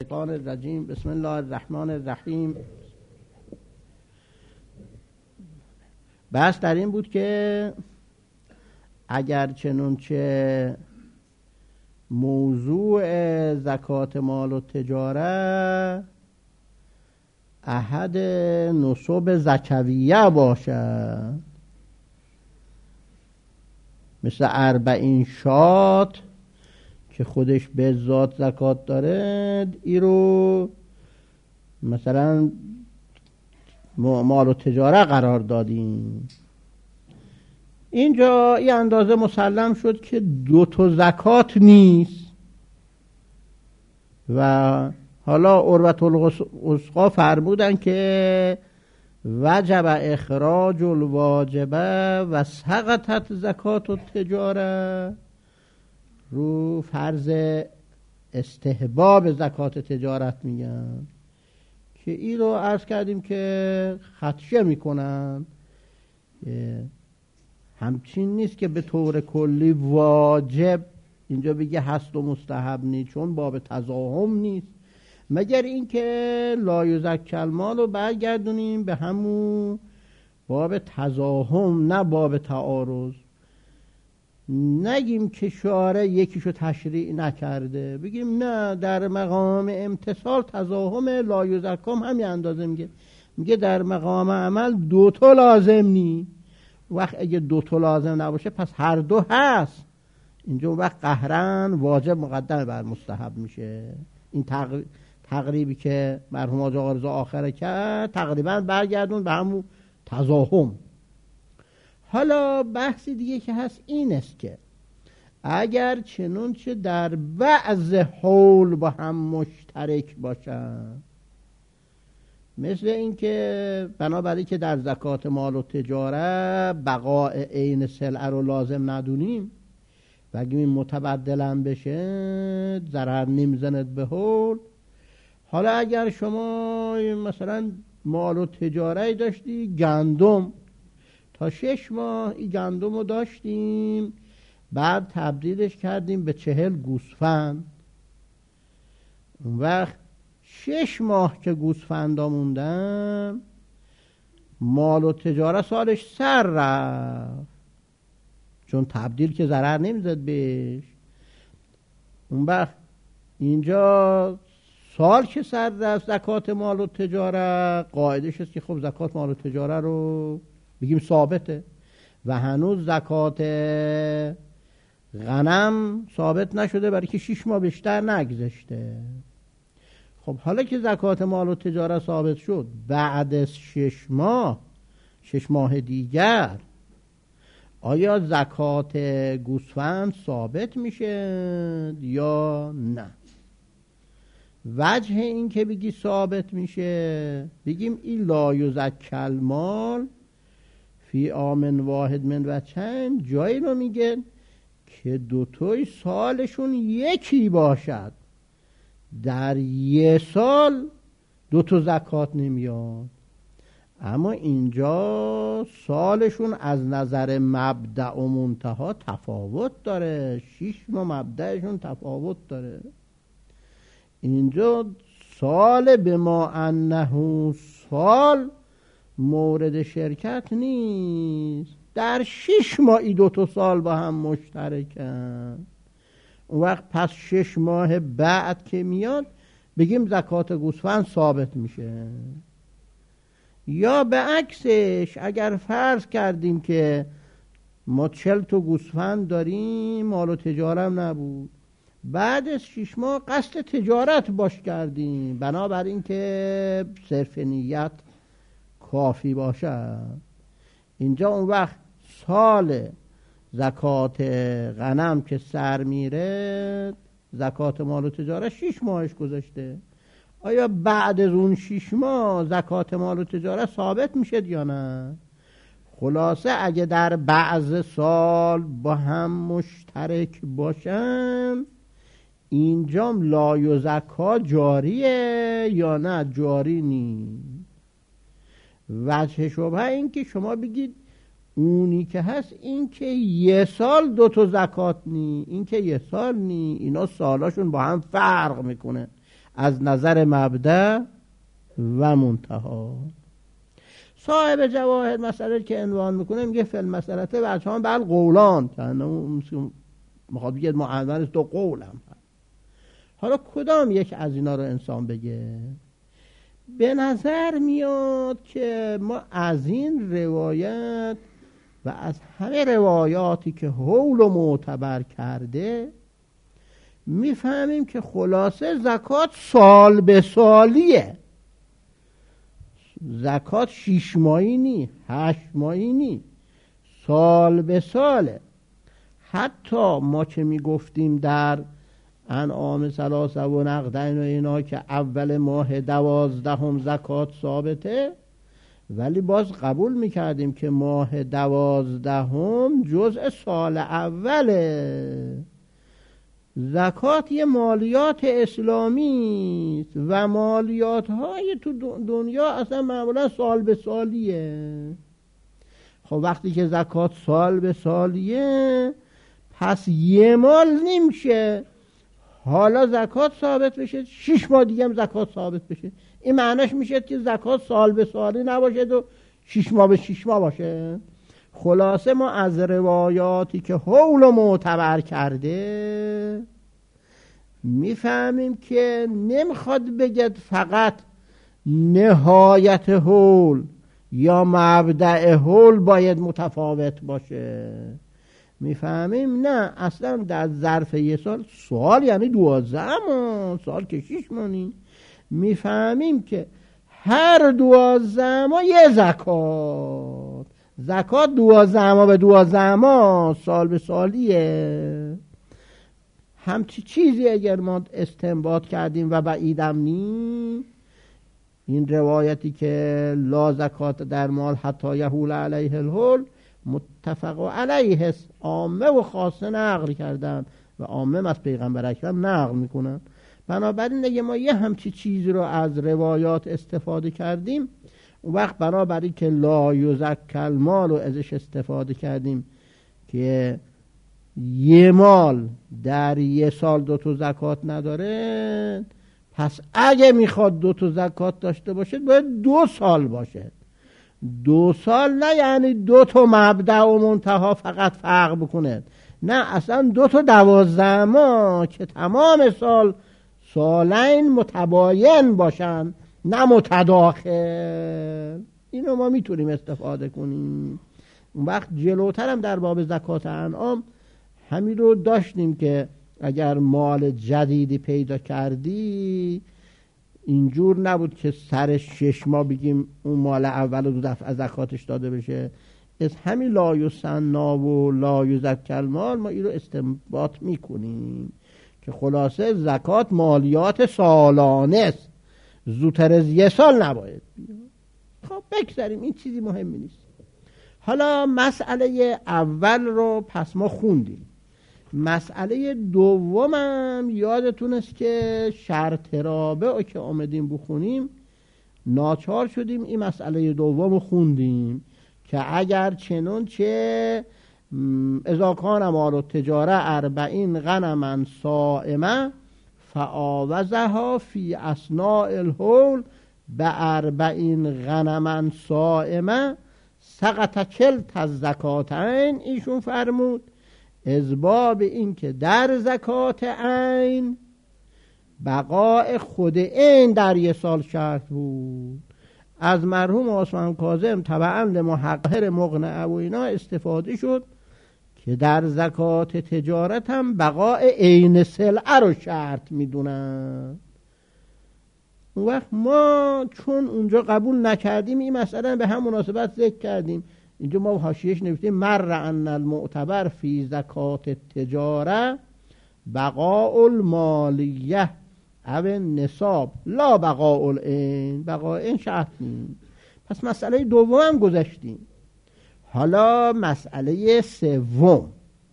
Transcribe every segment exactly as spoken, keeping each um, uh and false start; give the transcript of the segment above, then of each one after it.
الشیطان الرجیم. بسم الله الرحمن الرحیم. بحث در این بود که اگر چنانچه موضوع زکات مال و تجاره احد نصب زکویه باشد، مثل اربعین شات که خودش به ذات زکات داره، ای رو مثلا مال و تجاره قرار دادیم. اینجا این اندازه مسلم شد که دو تا زکات نیست و حالا عروة الوثقی فرمودن که وجب اخراج الواجبه و سقطت زکات التجاره، رو فرض استحباب زکات تجارت میگن که این رو عرض کردیم که خدشه میکنن. همچین نیست که به طور کلی واجب اینجا بگه هست و مستحب نیست، چون باب تضاهم نیست، مگر اینکه لا یزکی المال رو برگردونیم به همون باب تضاهم، نه باب تعارض. نگیم که شارع یکیشو تشریع نکرده، بگیم نه در مقام امتصال تضاهم، لا یزکم همین اندازه میگه میگه در مقام عمل دوتا لازم نی. وقت اگه دوتا لازم نباشه پس هر دو هست، اینجا وقت قهرن واجب مقدم بر مستحب میشه. این تقریب تقریبی که مرحوم آقا رضا آخره کرد تقریبا برگردون به همون تضاهم. حالا بحثی دیگه که هست این است که اگر چنانچه در بعض حول با هم مشترک باشن، مثل این که بنابراین که در زکات مال و تجاره بقاء عین سلعه رو لازم ندونیم و اگه این متبدلن بشه ضرر نمیزند به حول. حالا اگر شما مثلا مال و تجاره داشتی، گندم تا شش ماه این گندم رو داشتیم، بعد تبدیلش کردیم به چهل گوسفند، اون وقت شش ماه که گوسفندا موندن مال و تجاره سالش سر رفت، چون تبدیل که ضرر نمیزد بهش. اون وقت اینجا سال که سر رفت زکات مال و تجاره، قاعدش است که خب زکات مال و تجاره رو بگیم ثابته و هنوز زکات غنم ثابت نشده برای که شش ماه بیشتر نگذشته. خب حالا که زکات مال و تجاره ثابت شد، بعد از شش ماه شش ماه دیگر آیا زکات گوسفند ثابت میشه یا نه؟ وجه این که بگی ثابت میشه، بگیم این لا یزکی المال فی آمن واحد من و چند جایی رو میگه که دوتای سالشون یکی باشد، در یه سال دوتا زکات نمیاد. اما اینجا سالشون از نظر مبدأ و منتها تفاوت داره، شش ماه مبدأشون تفاوت داره. اینجا سال به ما انه سال مورد شرکت نیست، در شش ماه ای دو تا سال با هم مشترکن. اون وقت پس شش ماه بعد که میاد بگیم زکات گوسفند ثابت میشه. یا به عکسش اگر فرض کردیم که ما چل تا گوسفند داریم، مال و تجاره هم نبود، بعد از شش ماه قصد تجارت باش کردیم، بنابراین که صرف نیت کافی باشه، اینجا اون وقت سال زکات غنم که سر میره زکات مال و تجاره شش ماهش گذشته. آیا بعد از اون شش ماه زکات مال و تجاره ثابت میشه یا نه؟ خلاصه اگه در بعض سال با هم مشترک باشن، اینجام لا یزکی جاریه یا نه جاری نیست. وجه شبهه این که شما بگید اونی که هست این که یه سال دو تا زکات نی، این که یه سال نی، اینا سالاشون با هم فرق میکنه. از نظر مبدأ و منتها. صاحب جواهر مسئله که عنوان میکنه میگه فل مسئلته وجهان بل قولان، که میخواد بگه معول دو قول هم هست. حالا کدام یک از اینا رو انسان بگه؟ به نظر میاد که ما از این روایت و از همه روایاتی که حول و معتبر کرده میفهمیم که خلاصه زکات سال به سالیه. زکات شیش ماهی نی، هشت ماهی نی، سال به ساله. حتی ما که میگفتیم در انعام ثلاثه و نقدین و اینا که اول ماه دوازدهم زکات ثابته، ولی باز قبول میکردیم که ماه دوازدهم جزء سال اوله. زکات یه مالیات اسلامی است و مالیات های تو دنیا اصلا معمولا سال به سالیه. خب وقتی که زکات سال به سالیه پس یه مال نمیشه حالا زکات ثابت بشه، شش ماه دیگه هم زکات ثابت بشه. این معنیش میشه که زکات سال به سالی نباشه و شش ماه به شش ماه باشه. خلاصه ما از روایاتی که حول و معتبر کرده میفهمیم که نمیخواد بگید فقط نهایت حول یا مبدأ حول باید متفاوت باشه. میفهمیم نه، اصلا در ظرف یه سال، سال یعنی دوازده ماه، سال که شیش مانی، میفهمیم که هر دوازده ماه یه زکات، زکات دوازده ماه به دوازده ماه سال به سالیه. همچی چیزی اگر ما استنباط کردیم و بعیدم نیم، این روایتی که لا زکات در مال حتی یحول علیه الحول متفق علیه است، عامه و خاصه نقل کردن و عامه از پیغمبر اکرم نقل میکنن. بنابراین اگه ما یه همچی چیزی رو از روایات استفاده کردیم، اون وقت بنابراین که لا یزکی المال رو ازش استفاده کردیم که یه مال در یه سال دو تا زکات نداره، پس اگه میخواد دو تا زکات داشته باشه باید دو سال باشه. دو سال نه یعنی دو تا مبدأ و منتها فقط فرق بکنه، نه اصلا دو تا دوازده ماه که تمام سال سالین متباین باشن نه متداخل. اینو ما میتونیم استفاده کنیم. اون وقت جلوتر هم در باب زکات انعام همین رو داشتیم که اگر مال جدیدی پیدا کردی اینجور نبود که سر شش ماه بگیم اون مال اول رو دو دفعه زکاتش داده بشه. از همین لا یسنا و لا یزکی المال ما این رو استنباط میکنیم که خلاصه زکات مالیات سالانه است، زودتر از یه سال نباید بیاد. خب بگذاریم، این چیزی مهمی نیست. حالا مسئله اول رو پس ما خوندیم. مسئله دومم یادتون است که شرط رابع که آمدیم بخونیم ناچار شدیم این مسئله دوم رو خوندیم که اگر چنون چه اذا کان مال تجاره اربعین غنما صائمه فآوزها فی اثناء الحول به اربعین غنما صائمه سقط کلت از زکاتین. ایشون فرمود از باب این که در زکات عین بقاء خود این در یه سال شرط بود. از مرحوم عثمان کاظم طبعا لمحقر مقنعه و اینا استفاده شد که در زکات تجارت هم بقاء عین سلعه رو شرط میدونن. اون وقت ما چون اونجا قبول نکردیم این مسئله به هم مناسبت ذکر کردیم. اینجا ما حاشیه‌اش نوشتیم مر ان المعتبر فی زکات تجاره بقاء المالیه او نصاب لا بقاء العین. بقاء این شرط نیست. پس مسئله دوم هم گذاشتیم. حالا مسئله سوم،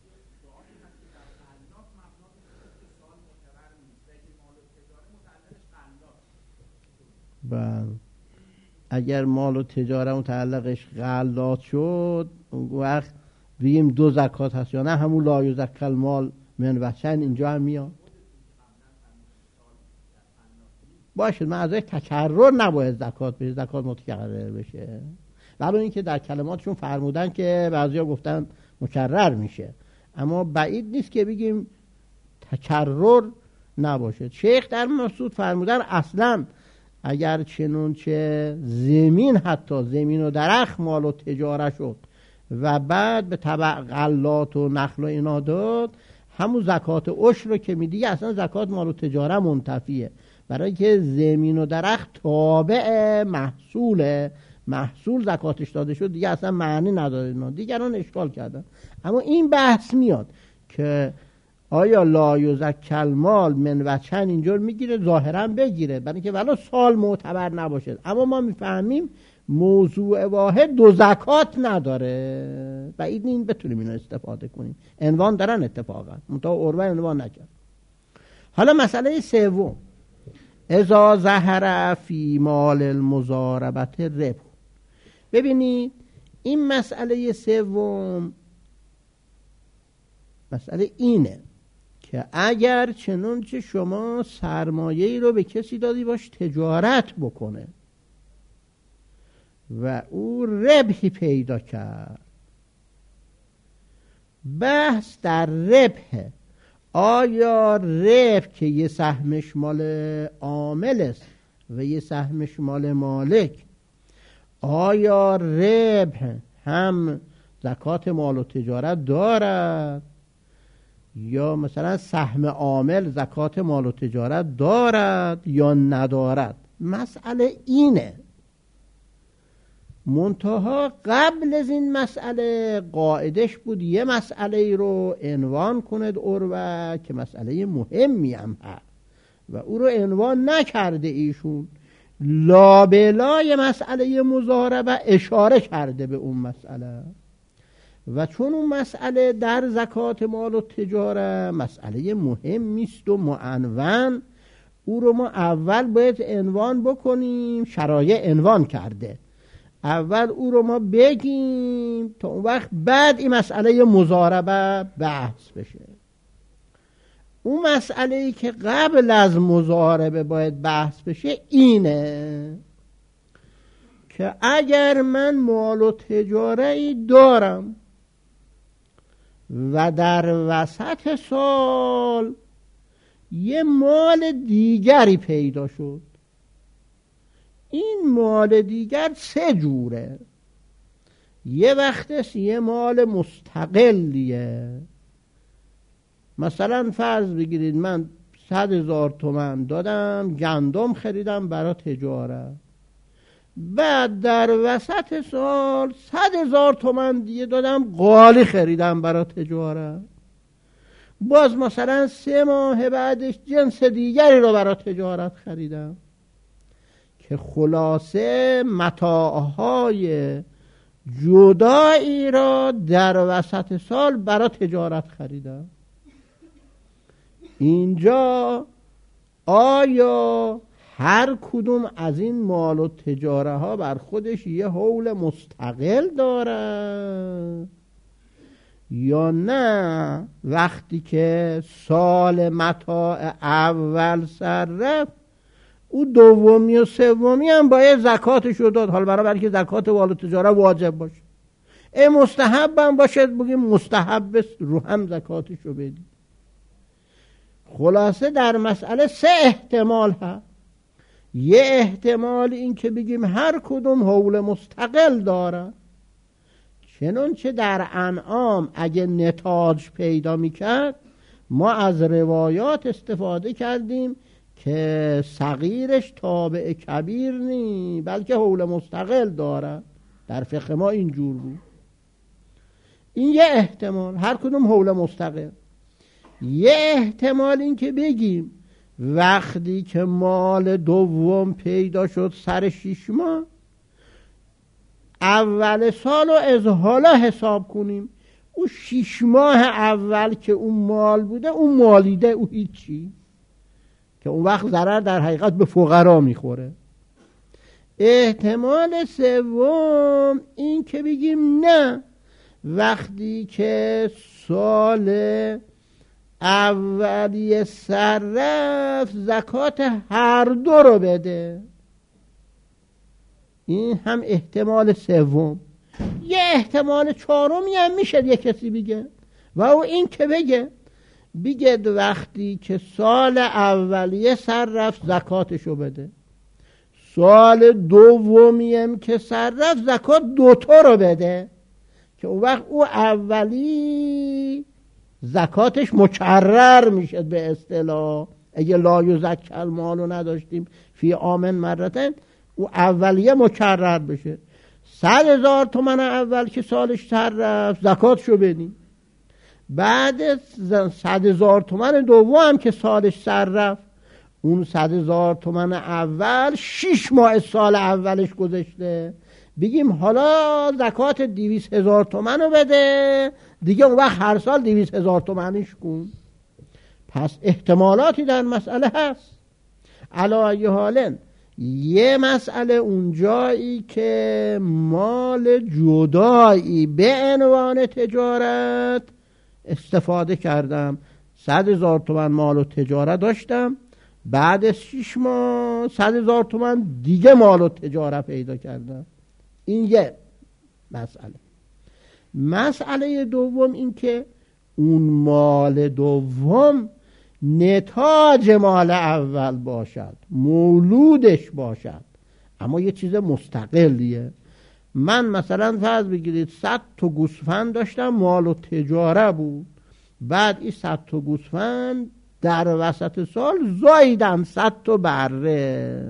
بله اگر مال و تجاره متعلقش غلات شد اون وقت بگیم دو زکات هست یا نه همون لا یزکی المال من وجهین اینجا هم میاد. باشه من ازش تکرر نباید زکات بشه، زکات متکرر بشه، ولی اینکه در کلماتشون فرمودن که بعضیا گفتن مکرر میشه، اما بعید نیست که بگیم تکرر نباشه. شیخ در مسعود فرمودن اصلا اگر چنونچه زمین، حتی زمین و درخت مال و تجاره شد و بعد به تبع غلات و نخل و اینا داد، همون زکات عشر رو که میدی اصلا زکات مال و تجاره منتفیه، برای که زمین و درخت تابع محصوله، محصول زکاتش داده شد دیگه اصلا معنی نداره. اینا دیگران اشکال کردن، اما این بحث میاد که آیا لا یزکی المال من وجهن اینجور میگیره، ظاهرا بگیره برای که ولو سال معتبر نباشه، اما ما میفهمیم موضوع واحد دو زکات نداره و این بتونیم اینو استفاده کنیم. عنوان دارن اتفاقا، منتها عروه عنوان نکرد. حالا مسئله سوم، اذا ظهر فی مال المضاربت ربح. ببینید این مسئله سوم مسئله اینه که اگر چنانچه شما سرمایه‌ای رو به کسی دادی باش تجارت بکنه و او ربحی پیدا کرد، بحث در ربحه. آیا ربح که یه سهمش مال عامل است و یه سهمش مال مالک، آیا ربح هم زکات مال و تجارت دارد یا مثلا سهم عامل زکات مال و تجارت دارد یا ندارد؟ مسئله اینه. منتها قبل از این مسئله قاعدش بود یه مسئله ای رو عنوان کند عروه که مسئله مهمی هم هست و او رو عنوان نکرده ایشون، لابلای مسئله مضاربه اشاره کرده به اون مسئله، و چون اون مسئله در زکات مال و تجاره مسئله مهمی است و معنون، او رو ما اول باید عنوان بکنیم. شرایع عنوان کرده، اول او رو ما بگیم تا اون وقت بعد این مسئله مضاربه بحث بشه. اون مسئله ای که قبل از مضاربه باید بحث بشه اینه که اگر من مال و تجاره دارم و در وسط سال یه مال دیگری پیدا شد، این مال دیگر سه جوره. یه وقتش یه مال مستقلیه، مثلا فرض بگیرید من صد هزار تومن دادم گندم خریدم برای تجارت، بعد در وسط سال صد هزار تومن دیگه دادم قالی خریدم برای تجارت، باز مثلا سه ماه بعدش جنس دیگری رو برای تجارت خریدم، که خلاصه متاعهای جدایی را در وسط سال برای تجارت خریدم. اینجا آیا هر کدوم از این مال و تجاره ها بر خودش یه حول مستقل داره یا نه؟ وقتی که سال متاع اول سر رفت، او دومی و سومی هم باید زکاتش رو داد، حالا برای که زکات مال و تجاره واجب باشه. ای مستحب هم باشه بگیم مستحب رو هم زکاتش رو بدی. خلاصه در مسئله سه احتمال هست. یه احتمال این که بگیم هر کدوم حول مستقل داره، چنانچه در انعام اگه نتاج پیدا میکرد ما از روایات استفاده کردیم که صغیرش تابع کبیر نی بلکه حول مستقل داره، در فقه ما اینجور بود. این یه احتمال، هر کدوم حول مستقل. یه احتمال این که بگیم وقتی که مال دوم پیدا شد سر شیش ماه، اول سال رو از حالا حساب کنیم، او شیش ماه اول که اون مال بوده اون مالیده، او هیچی، که اون وقت ضرر در حقیقت به فقرا میخوره. احتمال سوم این که بگیم نه، وقتی که سال اولیه صرف زکات هر دو رو بده. این هم احتمال سوم. یه احتمال چهارمی هم میشه یه کسی بگه و او این که بگه بگه وقتی که سال اولیه سر رفت زکاتشو بده، سال دومیم که سر رفت زکات دوتا رو بده، که اون وقت او اولی زکاتش مکرر میشه به اصطلاح. اگه لا یزکی المال رو نداشتیم فی عام مرتين، او اولیه مکرر بشه. صد هزار تومن اول که سالش سر رفت زکاتشو بدیم، بعد صد هزار تومن دوم که سالش سر رفت، اون صد هزار تومن اول شش ماه سال اولش گذشته، بگیم حالا زکات دویست هزار تومن رو بده دیگه، اون وقت هر سال دویست هزار تومنش کن. پس احتمالاتی در مسئله هست. علی ای حال یه مسئله اونجایی که مال جدایی به عنوان تجارت استفاده کردم، صد هزار تومن مال و تجارت داشتم، بعد از شش ماه صد هزار تومن دیگه مال و تجارت پیدا کردم. این یه مسئله. مسئله دوم این که اون مال دوم نتاج مال اول باشد، مولودش باشد، اما یه چیز مستقلیه. من مثلا فرض بگیرید صد تا گوسفند داشتم، مال و تجاره بود، بعد این صد تا گوسفند در وسط سال زاییدن صد تا بره،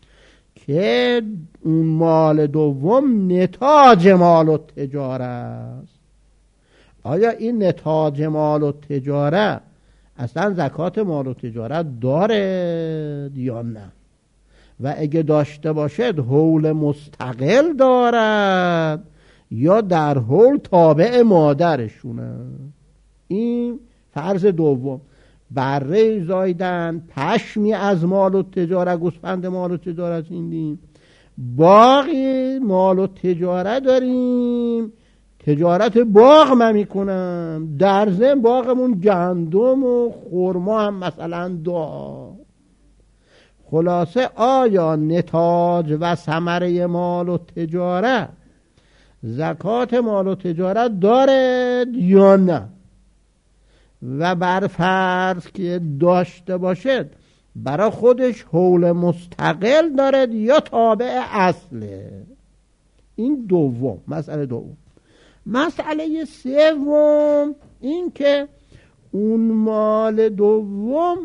که اون مال دوم نتاج مال و تجاره است. آیا این نتاج مال و تجاره اصلا زکات مال و تجارت داره یا نه؟ و اگه داشته باشد حول مستقل دارد یا در حول تابع مادرشونه؟ این فرض دوم. بره زایدن، پشمی از مال و تجارت، گوسفند مال و تجارت ایندیم، باقی مال و تجارت داریم، تجارت باغ من میکنم، در ضمن باغمون گندم و خرما هم مثلا دار. خلاصه آیا نتاج و ثمره مال و تجارت زکات مال و تجارت داره یا نه؟ و بر فرض که داشته باشد برای خودش حول مستقل دارد یا تابع اصله؟ این دوم، مسئله دوم. مسئله سوم این که اون مال دوم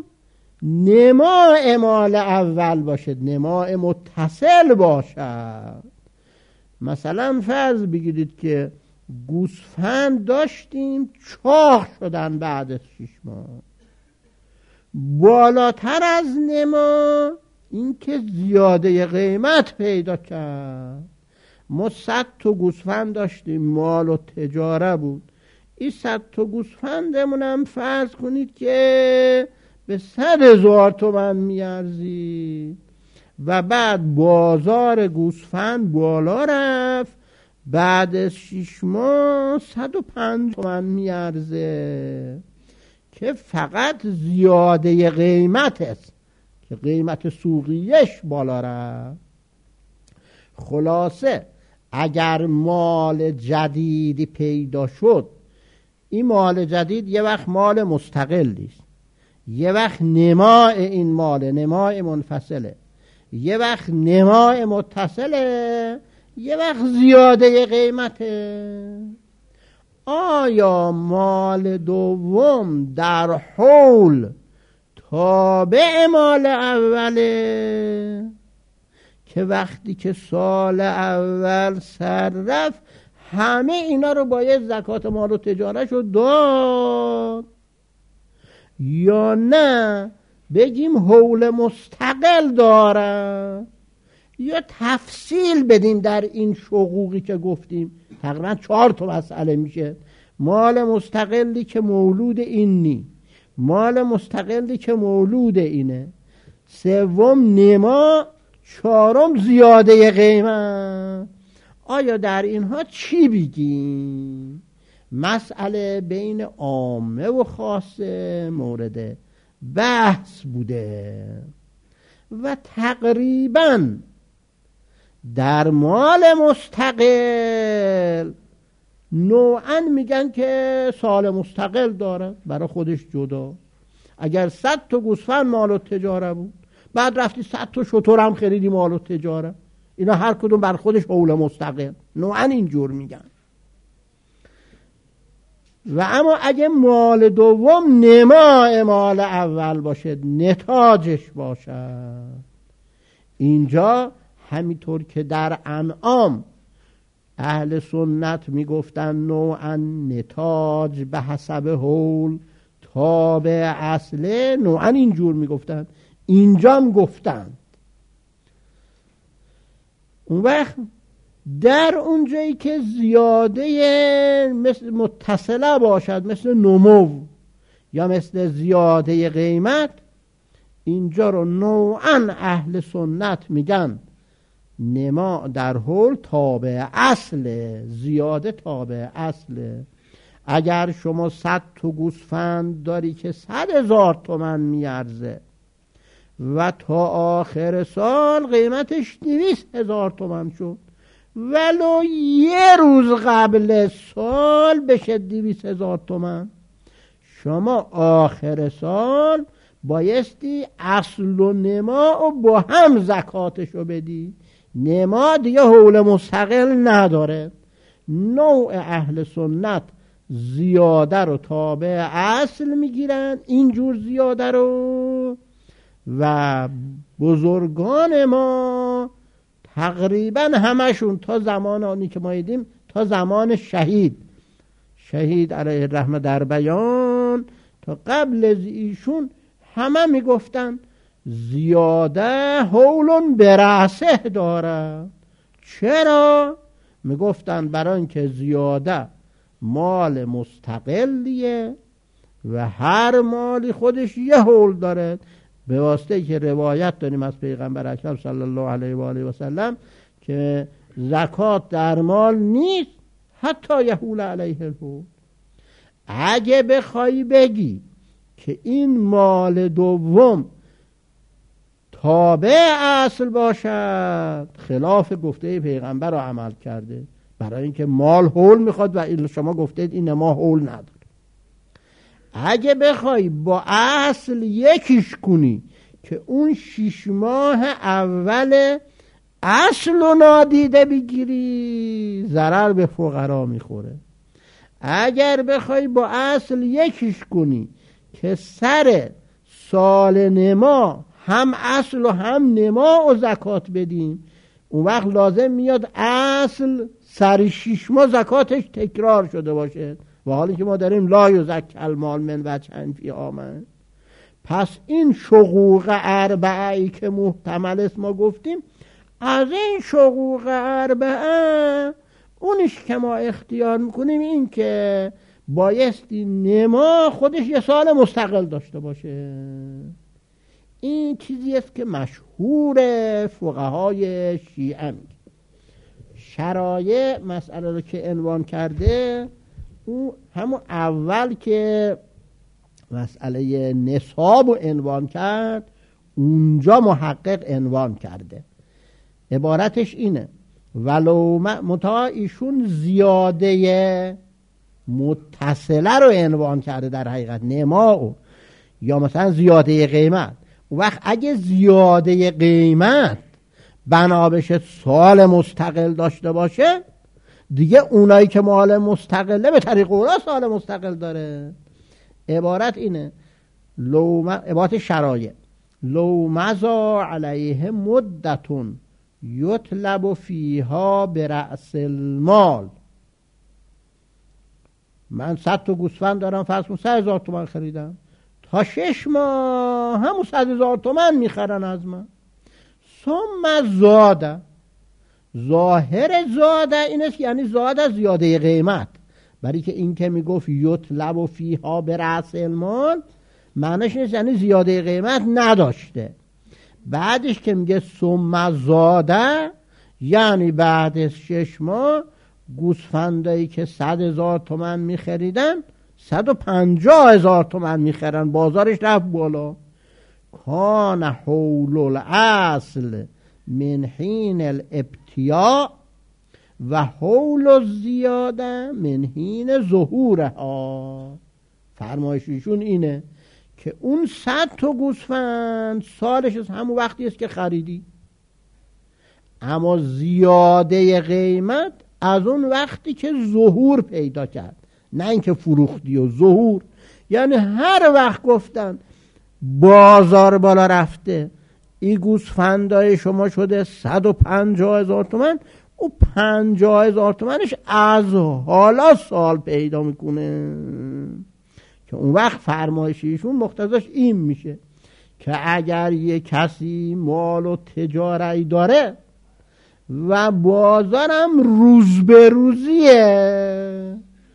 نماء مال اول باشد، نماء متصل باشد. مثلا فرض بگیرید که گوسفند داشتیم، چاق شدن بعد از شش ماه. بالاتر از نما این که زیاده قیمت پیدا کرد. ما صد تا گوسفند داشتیم، مال و تجاره بود، این صد تا گوسفندمون هم فرض کنید که به صد هزار تومن میارزید و بعد بازار گوسفند بالا رفت، بعد از شش ماه صد و پنج تومن میارزه، که فقط زیاده قیمت است که قیمت سوقیش بالا رفت. خلاصه اگر مال جدیدی پیدا شد، این مال جدید یه وقت مال مستقلی است، یه وقت نماء این مال نماء منفصله، یه وقت نماء متصله، یه وقت زیاده قیمته. آیا مال دوم در حول تابع مال اوله، که وقتی که سال اول سر رفت همه اینا رو باید زکات مال و تجارت رو داد، یا نه بگیم حول مستقل داره؟ یا تفصیل بدیم در این شقوقی که گفتیم. تقریبا چهار تا مسئله میشه. مال مستقلی که مولود این نی، مال مستقلی که مولود اینه، سوم نما، چهارم زیاده قیمت. آیا در اینها چی بگیم؟ مسئله بین عامه و خاصه مورد بحث بوده و تقریبا در مال مستقل نوعا میگن که سال مستقل داره برای خودش جدا. اگر صد تا گوسفند مال و تجاره بود، بعد رفتی صد تا شتر هم خریدی مال و تجاره، اینا هر کدوم بر خودش حول مستقل، نوعا اینجور میگن. و اما اگه مال دوم نماء مال اول باشه، نتاجش باشد، اینجا همینطور که در انعام اهل سنت میگفتن نوعا نتاج به حسب حول تابع اصله، نوعا اینجور میگفتن، اینجا هم گفتن. اون وقت در اونجایی که زیاده مثل متصله باشد، مثل نمو یا مثل زیاده قیمت، اینجا رو نوعا اهل سنت میگن نما در حول تابع اصله، زیاده تابع اصله. اگر شما صد تا گوسفند داری که صد هزار تومن میارزه و تا آخر سال قیمتش دویست هزار تومن شد، ولو یه روز قبل سال بشه دویست هزار تومن، شما آخر سال بایستی اصل و نما و با هم زکاتشو بدی. نما دیگه حول مستقل نداره. نوع اهل سنت زیاده رو تابع اصل میگیرن، اینجور زیاده رو، و بزرگان ما تقریبا همشون تا زمان آنی که ما دیدیم، تا زمان شهید شهید علیه الرحمه در بیان، تا قبل از ایشون همه میگفتن زیاده حولون برأسه داره. چرا؟ میگفتن برای اینکه زیاده مال مستقلیه و هر مالی خودش یه حول داره، به واسطه که روایت داریم از پیغمبر اکرم صلی الله علیه و آله و سلم که زکات در مال نیست حتی یحول علیه الحول. اگه بخوای بگی که این مال دوم تابع اصل باشد، خلاف گفته پیغمبر رو عمل کرده، برای اینکه مال حول میخواد و شما گفتید این ما حول نداره. اگه بخوای با اصل یکیش کنی که اون شش ماه اول اصل رو نادیده بگیری، ضرر به فقرا میخوره. اگر بخوای با اصل یکیش کنی که سر سال نما هم اصل و هم نما و زکات بدیم، اون وقت لازم میاد اصل سر شش ماه زکاتش تکرار شده باشه، و حالی که ما داریم لا یزکی المال من وجه فی عامه. پس این شقوق اربعه‌ای که محتمل است ما گفتیم، از این شقوق اربعه اونش که ما اختیار میکنیم این که بایستی نما خودش یه سال مستقل داشته باشه. این چیزی است که مشهور فقهای شیعه میگه. شرایع مسئله رو که عنوان کرده، او همون اول که مسئله نصاب رو عنوان کرد، اونجا محقق عنوان کرده. عبارتش اینه: ولو متا ایشون زیاده متصله رو عنوان کرده در حقیقت، نما یا مثلا زیاده قیمت. وقت اگه زیاده قیمت بنا بشه سال مستقل داشته باشه، دیگه اونایی که مال مستقله به طریق اونا سال مستقل داره. عبارت اینه، لو م... عبارت شرایع: لو مضا علیه مدتون یطلب فیها برأس المال. من صد تا گوسفند دارم، فرض کن سه هزار تومن خریدم، تا شش ماه همون صد هزار تومن میخرن از من. ثم زاده، ظاهر زاده این است یعنی زاده زیاده قیمت، برای که این که میگفت یطلب فیها برأس المال معنیش نیست یعنی زیاده قیمت نداشته. بعدش که میگه ثم زاده یعنی بعد از شش ماه گوسفندایی که صد هزار تومن میخریدن صد و پنجاه هزار تومن میخرن، بازارش رفت بالا. کان حول الاصل من حین الابتیاء و حول الزیاده من حین ظهورها. فرمایششون اینه که اون صد تا گوسفند سالش از همون وقتی است که خریدی، اما زیاده قیمت از اون وقتی که ظهور پیدا کرد، نه اینکه فروختی. و ظهور یعنی هر وقت گفتن بازار بالا رفته، این گوسفندای شما شده صد و پنجاه هزار تومن، او پنجاه هزار تومنش از حالا سال پیدا میکنه. که اون وقت فرمایشیشون مقتضاش این میشه که اگر یه کسی مال و تجاری داره و بازارم روز به روزیه،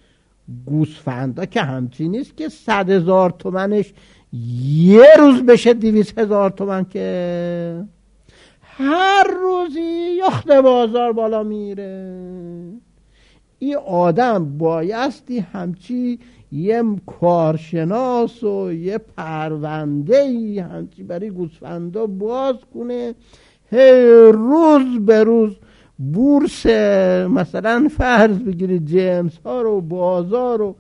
گوسفندا که همچین نیست که صد هزار تومنش یه روز بشه دویست هزار تومن، که هر روزی یخت بازار بالا میره. این آدم بایستی همچی یه کارشناس و یه پرونده‌ای همچی برای گوسفندا باز کنه، هی روز به روز بورس مثلا فرض بگیرید جنس ها رو بازار رو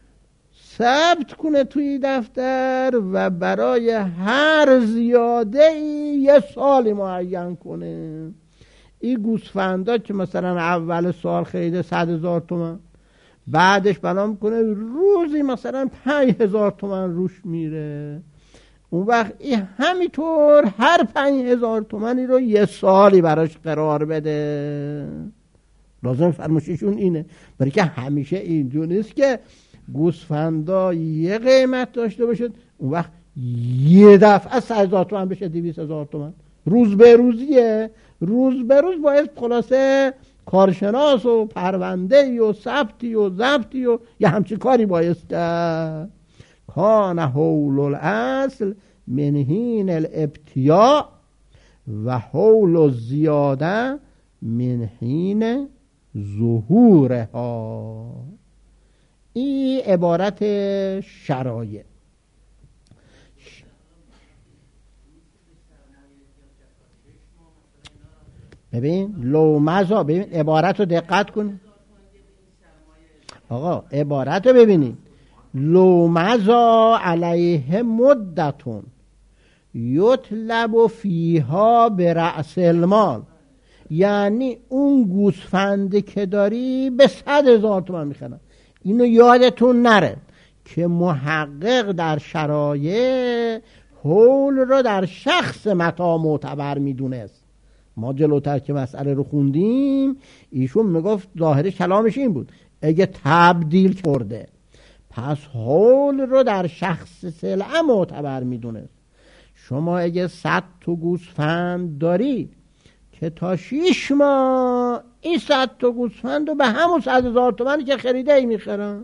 ثبت کنه توی دفتر و برای هر زیاده ای یه سال معین کنه. این گوسفندا که مثلا اول سال خریده صد هزار تومن، بعدش بنا میکنه روزی مثلا پنج هزار تومن روش میره، اون وقت این همینطور هر پنج هزار تومنی رو یه سالی براش قرار بده. لازم فرمایششون اینه، برای که همیشه اینجور نیست که گوسفندا یه قیمت داشته باشد اون وقت یه دفعه صد هزار تومن بشه دویست هزار تومن. روز به روزیه، روز به روز باید خلاصه کارشناس و پرونده‌ای و ثبتی و ضبطی و یه همچین کاری بایسته. کان حول الاصل من حین الابتیاء و حول الزیاده من حین ظهورها. این عبارت شرایع. ببین لومزا، ببین عبارت رو دقت کن آقا، عبارت رو ببینید. لومزا علیه مدتون یطلب فیها به رأس المال، یعنی اون گوسفندی که داری به صد هزار تومن میخرن. اینو یادتون نره که محقق در شرایع حول رو در شخص متاع معتبر میدونست. ما جلوتر که مسئله رو خوندیم ایشون میگفت ظاهر کلامش این بود اگه تبدیل کرده پس حول رو در شخص سلعه معتبر میدونه. شما اگه صد تا گوسفند داری که تا شیش ماه این صد تا گوسفند رو به همون صد هزار تومنی که خریده ای میخرن.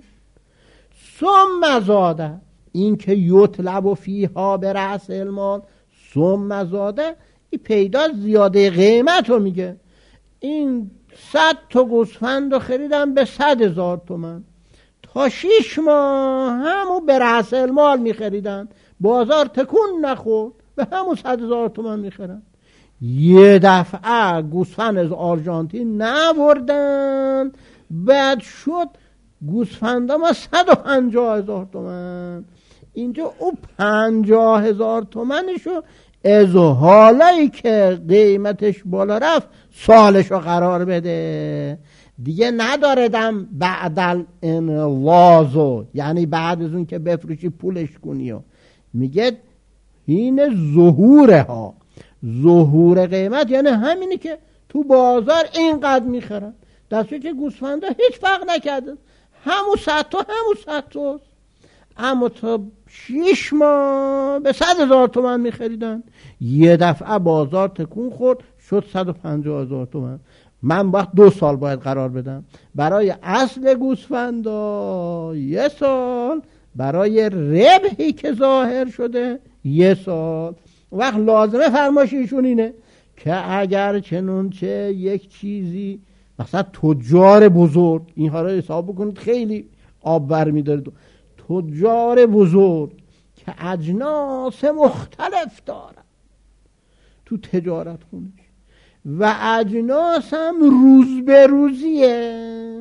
ثم زاده، این که یطلب فیها به رأس المال، ثم زاده این پیدا زیاده قیمت رو میگه. این صد تا گوسفند رو خریدن به صد هزار تومن، تا شیش ماه همون به رأس المال میخریدن، بازار تکون نخورد، به همون صد هزار تومن میخرن. یه دفعه گوسفند از آرژانتین نبردن، بعد شد گوسفند ما صد و پنجاه هزار تومن. اینجا او پنجاه هزار تومنشو از حالایی که قیمتش بالا رفت سالشو قرار بده دیگه. نداردم بعدل انوازو، یعنی بعد از اون که بفروشی پولش کنی. و میگه این ظهوره ها، ظهور قیمت یعنی همینی که تو بازار اینقدر میخرن، دسته که گوسفنده هیچ فرق نکرده، همون صد تا همون صد تا، اما تا شیش ماه به صد هزار تومن میخریدن. یه دفعه بازار تکون خورد شد صد و پنجاه هزار تومن. من وقت دو سال باید قرار بدم برای اصل گوسفندا، یه سال برای ربحی که ظاهر شده یه سال. وقت لازمه فرمایششون اینه که اگر چنونچه یک چیزی مثلا تجار بزرگ، اینها رو حساب بکنید خیلی آب برمی داره. تجار بزرگ که اجناس مختلف دارن تو تجارت خونش و اجناس هم روز به روزیه،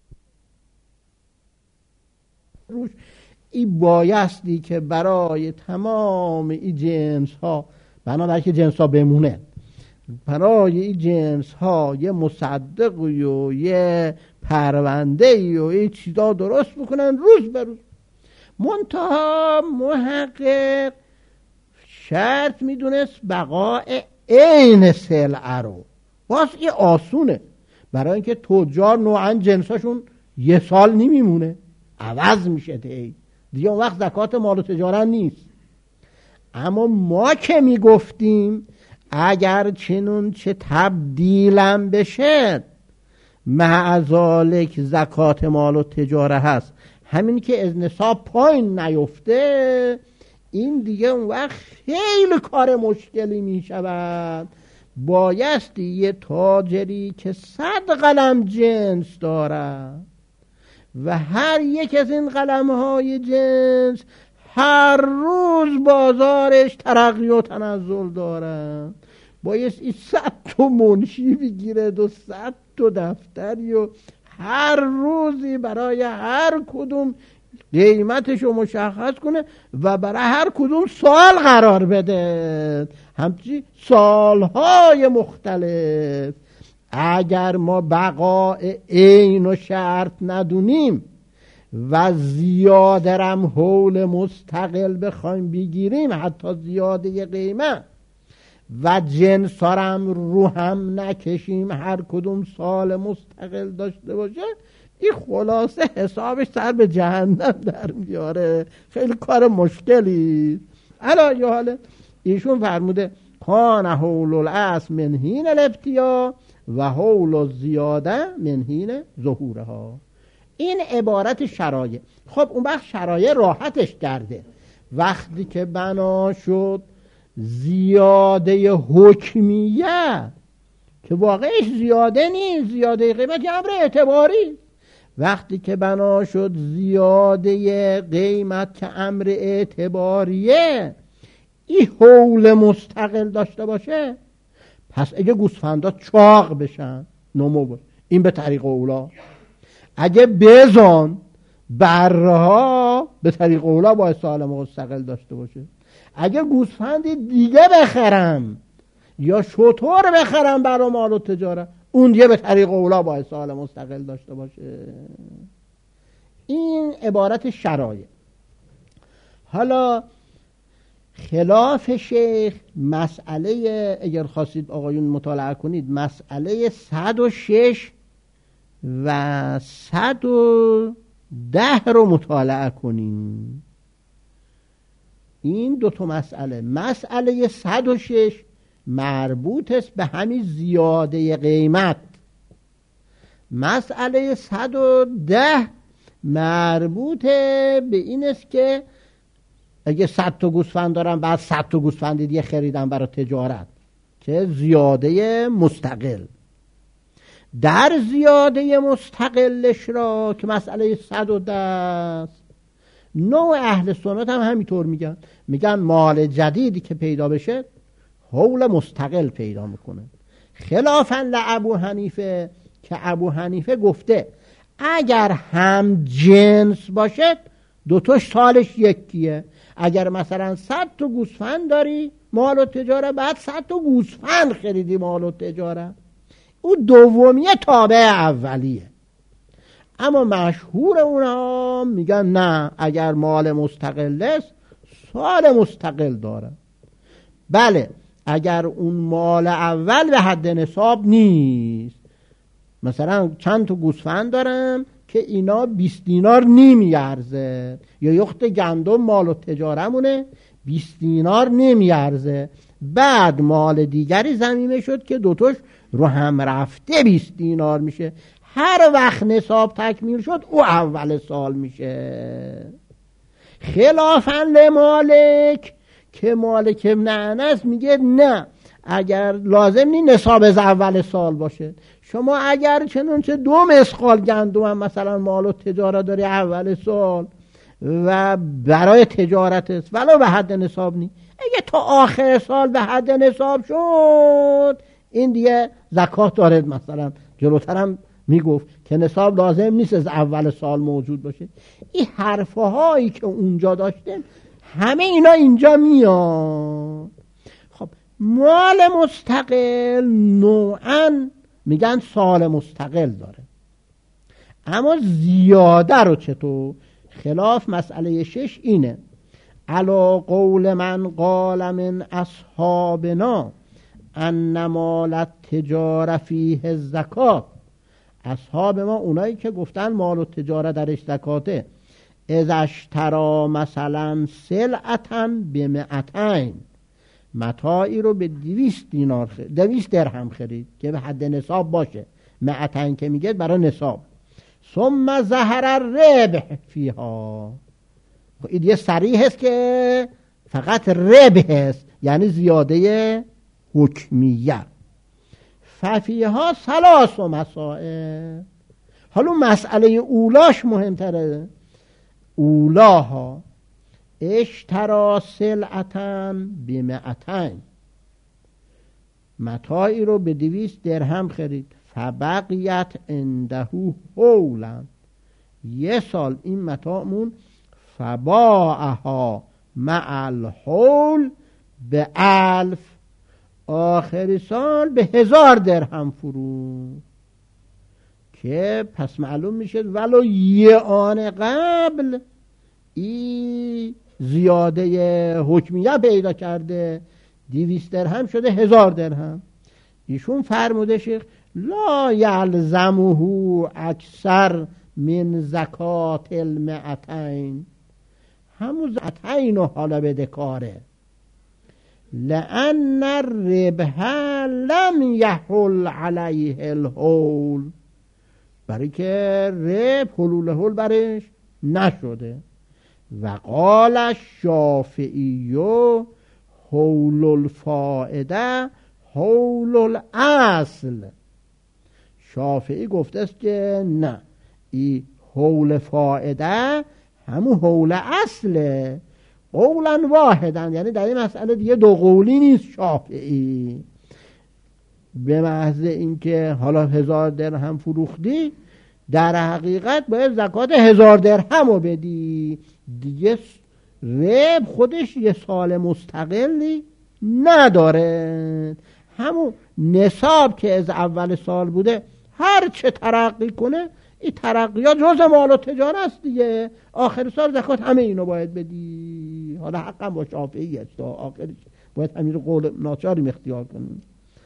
روش این بایستی که برای تمام این جنس ها، بنابراین که جنس ها بمونه، برای این جنس ها یه مصدق و یه پرونده و یه چیزا درست بکنن روز به روز. منتها محقق شرط میدونست بقاء عین سلعه رو. باز این آسونه، برای اینکه تجار نوعا جنساشون یه سال نمیمونه، عوض میشه دی دیگه، اون وقت زکات مال و تجارت نیست. اما ما که میگفتیم اگر چنون چه تبدیلم بشه معذالک زکات مال و تجاره هست، همین که از نصاب پایین نیفته، این دیگه اون وقت خیلی کار مشکلی می شود. بایستی یه تاجری که صد قلم جنس داره و هر یک از این قلم های جنس هر روز بازارش ترقی و تنزل داره، بایست این صد تا منشی بگیره دو صد تا دفتری و هر روزی برای هر کدوم قیمتش رو مشخص کنه و برای هر کدوم سال قرار بده، همچنین سالهای مختلف. اگر ما بقاء عین و شرط ندونیم و زیاده رم حول مستقل بخوایم بگیریم، حتی زیاده قیمت، و جنس هم رو هم نکشیم هر کدوم سال مستقل داشته باشه، این خلاصه حسابش سر به جهنم در میاره، خیلی کار مشکلی. علا یا حاله ایشون فرموده کان حول الاصل من حین الابتیا و حول الزیاده من حین ظهورها. این عبارت شرایع. خب اون وقت شرایع راحتش کرده، وقتی که بنا شد زیاده حکمیه که واقعش زیاده نیست، زیاده قیمت یه امر اعتباری، وقتی که بنا شد زیاده قیمت که امر اعتباریه، این حول مستقل داشته باشه، پس اگه گوسفندا چاق بشن نمو باشه، این به طریق اولا. اگه بزن برها به طریق اولا باید سالم مستقل داشته باشه. اگه گوسفند دیگه بخرم یا شتر بخرم برای مال و تجارت، اون دیگه به طریق اولا باید سال مستقل داشته باشه. این عبارت شرایع. حالا خلاف شیخ مسئله، اگر خواستید آقایون مطالعه کنید، مسئله صد و شش و صد و ده رو مطالعه کنیم. این دو تا مسئله، مسئله صد و شش مربوط است به همین زیاده قیمت، مسئله صد و ده مربوط به این است که اگه صد تا گوسفند دارم بعد صد تا گوسفند دیگه خریدم برای تجارت، که زیاده مستقل. در زیاده مستقلش را که مسئله صد و ده است، نوع اهل سنت هم همینطور میگن، میگن مال جدیدی که پیدا بشه حول مستقل پیدا میکنه، خلافاً لابو حنیفه که ابو حنیفه گفته اگر هم جنس باشد دوتاش سالش یکیه. اگر مثلا صد تا گوسفند داری مال و تجاره، بعد صد تا گوسفند خریدی مال و تجاره، او دومیه تابع اولیه. اما مشهور اونها میگن نه، اگر مال مستقل است سال مستقل داره. بله اگر اون مال اول به حد نصاب نیست، مثلا چند تا گوسفند دارم که اینا بیست دینار نمیارزه، یا یخت گندم مال و تجارمونه بیست دینار نمیارزه، بعد مال دیگری ضمیمه شد که دوتاش رو هم رفته بیست دینار میشه، هر وقت نصاب تکمیل شد او اول سال میشه. خلافاً لمالک که مالک ابن انس میگه نه، اگر لازم نی نصاب از اول سال باشه. شما اگر چنانچه دو مسقال گندم هم مثلا مال و تجارت داری اول سال و برای تجارت است ولو به حد نصاب نی، اگه تا آخر سال به حد نصاب شد این دیگه زکات دارد. مثلا جلوترم میگفت که نصاب لازم نیست از اول سال موجود باشه. این حرفهایی که اونجا داشتیم همه اینا اینجا میاد. خب مال مستقل نوعاً میگن سال مستقل داره، اما زیاده رو چطور؟ خلاف مسئله شش اینه: علا قول من قال من اصحابنا ان مال التجاره فیه الزکات. اصحاب ما اونایی که گفتن مال و تجاره درش زکاته. اذا اشترا مثلا سلعتا بمئتین، متاعی رو به دویست دینار خرید، دویست درهم خرید که به حد نصاب باشه. مئتین که میگه برای نصاب. ثم ظهر الربح فیها، این یه صریح است که فقط ربح است، یعنی زیاده حکمیه. ففیها ثلاث مسائل. حالا مسئله اولاش مهمتره. اولاها اشترا سلعتا بمئتین، متاعی رو به دویست درهم خرید. فبقیت عنده حولا، یه سال این متاعمون. فباعها مع الحول به الف، آخر سال به هزار درهم فروخت. که پس معلوم میشه ولو یه آن قبل ای زیاده حکمیه پیدا کرده، دویست درهم شده هزار درهم. ایشون فرموده شیخ لا یلزمه اکثر من زکات المئتین، همون زکاتین رو حالا بده کاره. لأن الربح لم یحل علیه الحول، برای که ربح حلول حول برش نشده. و قال الشافعی حول الفائده حول الاصل. شافعی گفته است که نه، این حول فائده همون حول اصله. قولا واحدا، یعنی در این مسئله دیگه دو قولی نیست. شافعی به محض اینکه حالا هزار درهم فروختی، در حقیقت باید زکات هزار درهم رو بدی دیگه. رب خودش یه سال مستقلی نداره. همون نصاب که از اول سال بوده هر چه ترقی کنه، این ترقیات جز مال و تجاره است دیگه. آخر سال زکات همه اینو باید بدی. حالا حقا با شافعی است، آخرش باید همین رو قول ناچاریم اختیار کنیم.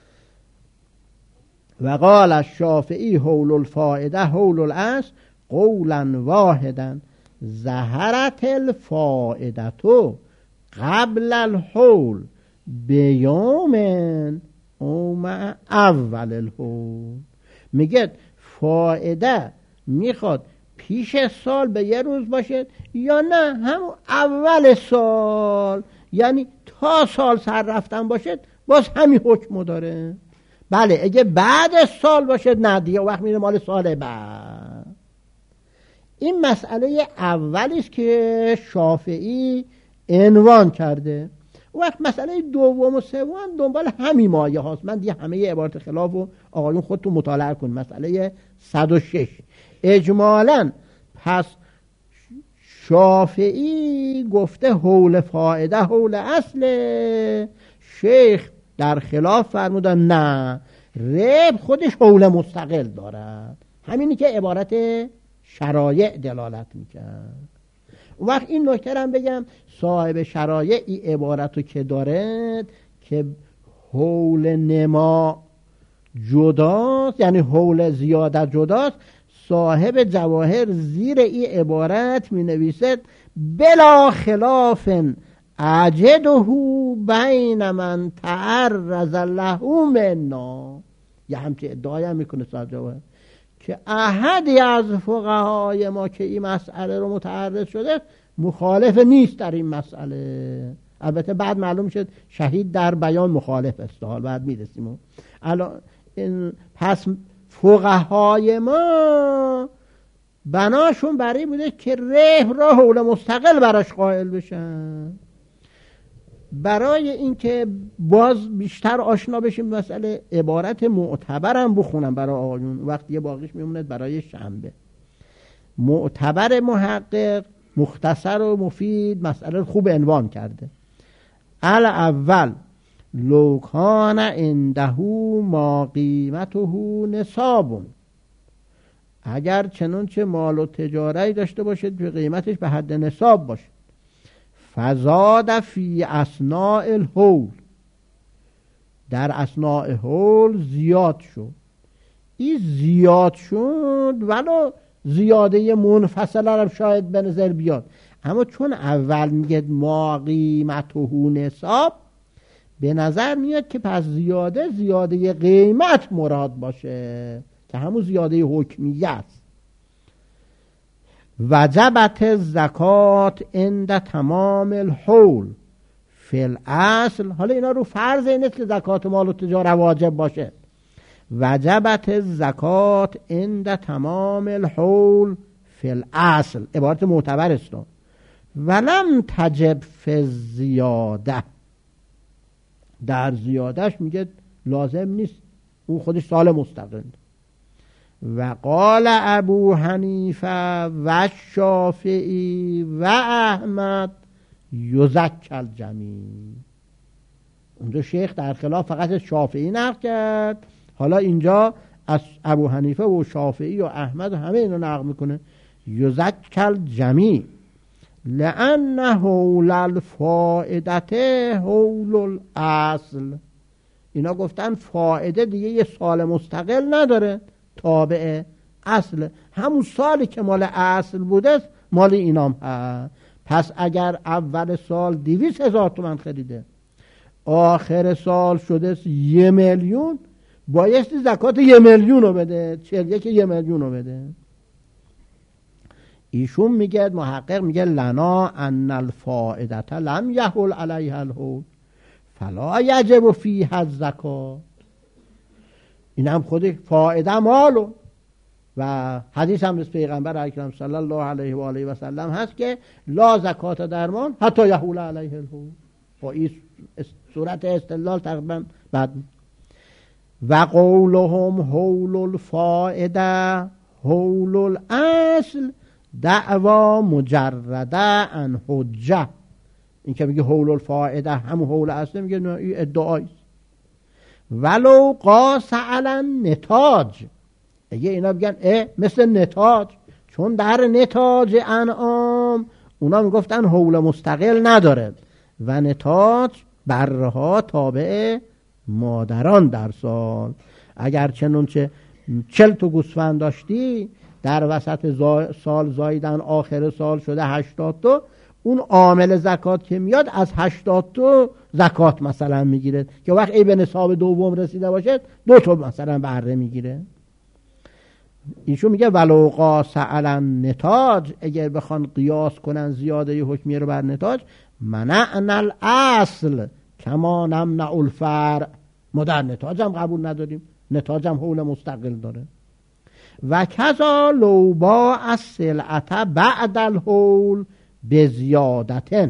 و قال الشافعی حول الفائده حول الاصل قولا واحدا ظهرت الفائده قبل الحول بیوم او مع اول الحول. میگه فائده میخواد پیش سال به یه روز باشه یا نه همون اول سال، یعنی تا سال سر رفتن باشه باز همین حکم داره. بله اگه بعد از سال باشه نه دیگه، وقت میره مال سال بعد. این مسئله اولی است که شافعی عنوان کرده. وقت مسئله دوم و سوم دنبال همین مایه هاست. من دیگه همه عبارت خلاف و آقایون خودتون مطالعه کن. مسئله صد و شش اجمالاً پس شافعی گفته حول فائده حول اصل، شیخ در خلاف فرمودن نه، رب خودش حول مستقل دارد. همینی که عبارت شرایع دلالت میکرد. اون وقت این نکته هم بگم، صاحب شرایع این عبارتو که دارد که حول نما جداست، یعنی حول زیادت جداست، صاحب جواهر زیر این عبارت می نویسد بلا خلاف اجده بین من تعرض له منا. یه همچه ادعای هم میکنه صاحب جواهر که احدی از فقهای ما که این مسئله رو متعرض شده مخالف نیست در این مسئله. البته بعد معلوم شد شهید در بیان مخالف است، حال بعد میرسیم. الان پس فقهای ما بناشون برای بوده که ره را حول مستقل براش قائل بشن، برای اینکه باز بیشتر آشنا بشیم مسئله عبارت معتبرم بخونم برای آقایون، وقتی یه باقیش میمونه برای شنبه. معتبر محقق مختصر و مفید مسئله خوب عنوان کرده. الاول لو کان عنده ما قیمته نصاب، اگر چنانچه مال و تجاری داشته باشد که قیمتش به حد نصاب باشه، فزاد فی اثناء الحول، در اثناء حول زیاد شد. این زیاد شد ولو زیاده منفصله هم شاید به نظر بیاد، اما چون اول میگه ما قیمته نصاب، به نظر میاد که پس زیاده زیاده قیمت مراد باشه که همون زیاده حکمیه است. وجبت زکات عند تمام الحول فی الاصل، حالا اینا رو فرض اینه که زکات مال و تجاره واجب باشه. وجبت زکات عند تمام الحول فی الاصل، عبارت معتبر است. ولم تجب فی زیاده، در زیادش میگه لازم نیست، اون خودش سال مستقل. و قال ابو حنیفه و شافعی و احمد یزکی الجمیع، اونجا شیخ در خلاف فقط شافعی نقل کرد، حالا اینجا از ابو حنیفه و شافعی و احمد همه اینو نقل میکنه. یزکی الجمیع لأن حول الفائدت حول الاصل، اینا گفتن فائده دیگه یه سال مستقل نداره، تابع اصل، همون سالی که مال اصل بوده مال اینام هست. پس اگر اول سال دویست هزار تومن خریده، آخر سال شده یه میلیون، بایستی زکات یه میلیون رو بده، چهل یک یه میلیون رو بده. ایشون میگه، محقق میگه لنا ان الفائدت لم یحل علیها الحول فلا یجب فیها الزکات، این هم خود فائده مالو و حدیث هم از پیغمبر اکرم صلی الله علیه و آله و سلم هست که لا زکات در مال حتی یحول علیه الحول، با این صورت استدلال تقریبا بعد. و قولهم حول الفائده حول الاصل دعوا مجرده عن حجه، این که میگه حول الفائده همون حول اصل، میگه نه این ادعایی. ولو قاس علی نتاج، اگه اینا بگن اه مثل نتاج، چون در نتاج انعام اونا میگفتن حول مستقل نداره و نتاج برها تابع مادران در سال، اگر چنانچه چل تا گوسفند داشتی در وسط زا... سال زایدن آخر سال شده هشتاد تا، اون عامل زکات که میاد از هشتاد تا زکات مثلا میگیره که وقت ای به نصاب دوم رسیده باشه دو تا مثلا بهره میگیره. ایشون میگه ولو قاس علی نتاج، اگر بخوان قیاس کنن زیاده حکمیه رو بر نتاج، منعنا الاصل کما نمنع الفرع، ما در نتاج هم قبول نداریم، نتاج هم حول مستقل داره. و کذا لو باع السلعه بعد الحول بزیادتن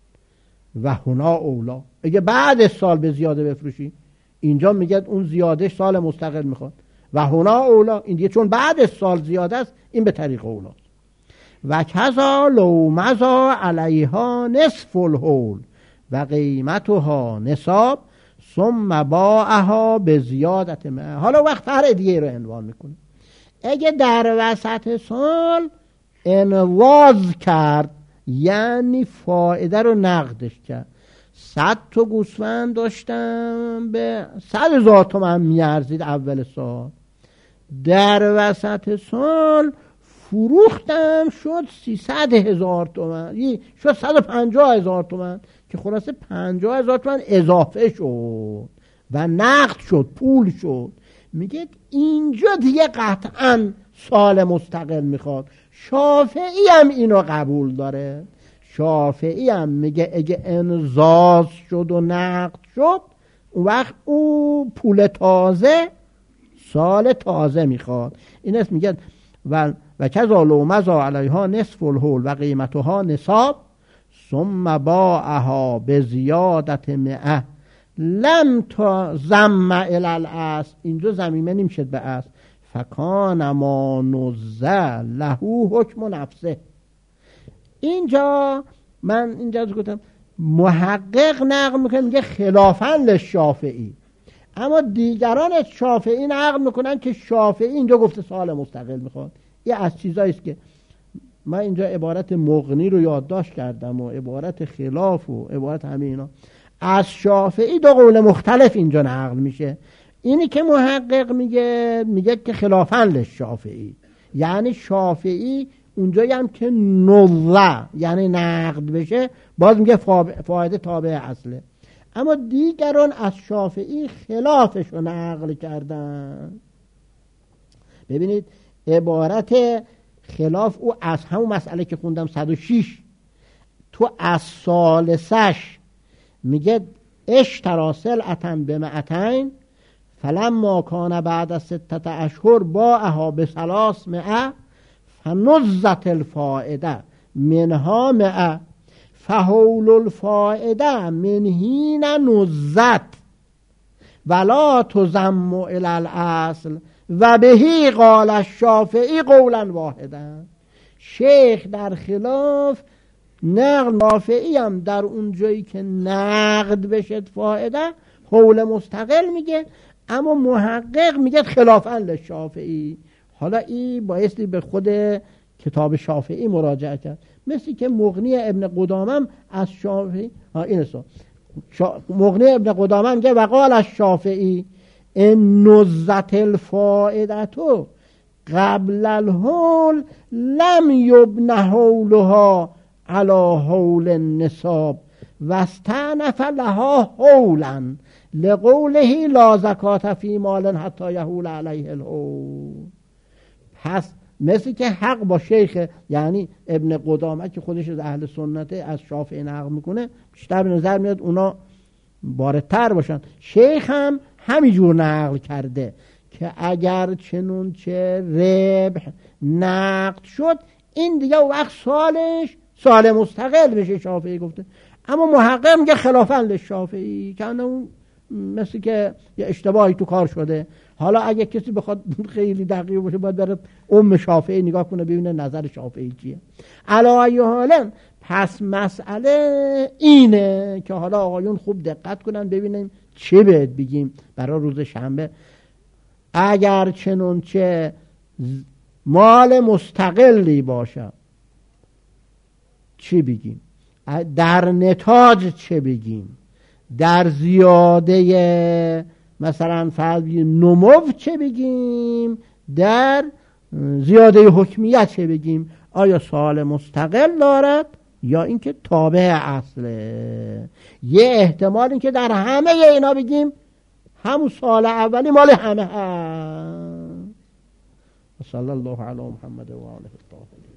و هنا اولا، اگه بعد سال به زیاده بفروشی، اینجا میگه اون زیاده سال مستقل میخواد، و هنا اولا این دیگه چون بعد سال زیاده است این به طریق اولا. و کذا لو مضى علیها نصف الحول و قیمتها نصاب ثم باعها به زیادت ما، حالا وقت فرع دیگه رو عنوان میکنه. اگه در وسط سال انواز کرد یعنی فایده رو نقدش کرد، صد تا گوسفند داشتم به صد هزار تومن میارزید اول سال، در وسط سال فروختم شد سیصد هزار تومن، شد صد و پنجاه هزار تومن، که خلاصه پنجاه هزار تومن اضافه شد و نقد شد، پول شد. میگه اینجا دیگه قطعا سال مستقل میخواد. شافعی هم اینو قبول داره. شافعی هم میگه اگه انزاز شد و نقد شد اون وقت او پول تازه سال تازه میخواد. این است میگه و و کذا لو مضا علیها نصف الحول و قیمتها نصاب ثم باعها به زیادت مئه لم تا زم الی الاصل. اینجا زمیمه نمیشد به اصل. فکان ما نزه له حکم نفسه. اینجا من اینجا گفتم محقق نقل میکنه میگه خلافاً للشافعی، اما دیگران شافعی نقل میکنن که شافعی اینجا گفته سال مستقل میخواد. این از چیزایی است که من اینجا عبارت مغنی رو یادداشت کردم و عبارت خلاف و عبارت همه اینا. از شافعی دو قول مختلف اینجا نقل میشه. اینی که محقق میگه میگه که خلافاً للشافعی، یعنی شافعی اونجایی هم که نوه یعنی نقد بشه باز میگه فایده تابع اصله، اما دیگران از شافعی خلافش رو نقل کردن. ببینید عبارت خلاف او از همون مسئله که خوندم صد و شش تو از ثالثش میگه اشترا سلعة بمئتین فلما کان بعد از ستت اشهر باعها به ثلاث مئه فنزت الفائده منها مئه فحول الفائده من حین نزت ولا تضم الی الاصل و بهی قال الشافعی قولا واحدا. شیخ در خلاف نقل شافعی هم در اون جایی که نقد بشه فائده حول مستقل میگه، اما محقق میگه خلافاً للشافعی. حالا این بایستی به خود کتاب شافعی مراجعه کرد، مثل که مغنی ابن قدامه از شافعی ها این است شا... مغنی ابن قدامه میگه وقال الشافعی ان نزت الفائدة قبل الحول لم یبن حولها علی حول النصاب واستأنف لها حولا لقوله لا زکات فی مال حتی یحول علیه الحول. پس مثل که حق با شیخ یعنی ابن قدامه که خودش از اهل سنته از شافعی نقل میکنه بیشتر به نظر میاد اونا باردتر باشن. شیخ هم همینجور نقل کرده که اگر چنون چه ربح نقد شد این دیگه وقت سالش سال مستقل بشه. شافعی گفته، اما محقق میگه خلافاً للشافعی که اون مثل که یه اشتباهی تو کار شده. حالا اگه کسی بخواد خیلی دقیق باشه باید بره ام شافعی نگاه کنه ببینه نظر شافعی چیه. علی ای حال پس مسئله اینه که حالا آقایون خوب دقت کنن ببینیم چه بهت بگیم برای روز شنبه. اگر چنون چه مال مستقلی باشه چی بگیم، در نتاج چه بگیم، در زیاده مثلا فرض نمو چه بگیم، در زیاده حکمیت چه بگیم، آیا سال مستقل دارد یا اینکه تابع اصله. یه احتمال این که در همه اینا بگیم همون سال اولی مال همه هست. صلی الله علی محمد و آله الطاهرین.